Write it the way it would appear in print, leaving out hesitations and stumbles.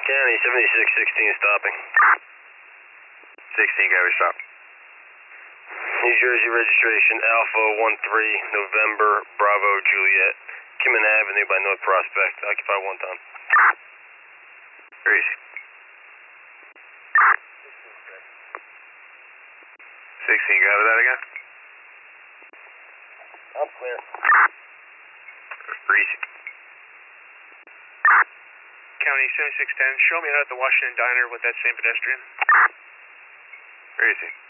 County, 7616 stopping. 16, Gary, stop. New Jersey registration, Alpha 13, November, Bravo, Juliet. Kimmon Avenue by North Prospect, occupy 1 ton. Very easy. 16, go over that again? I'm clear. Very easy. County 7610, show me out at the Washington Diner with that same pedestrian. Very easy.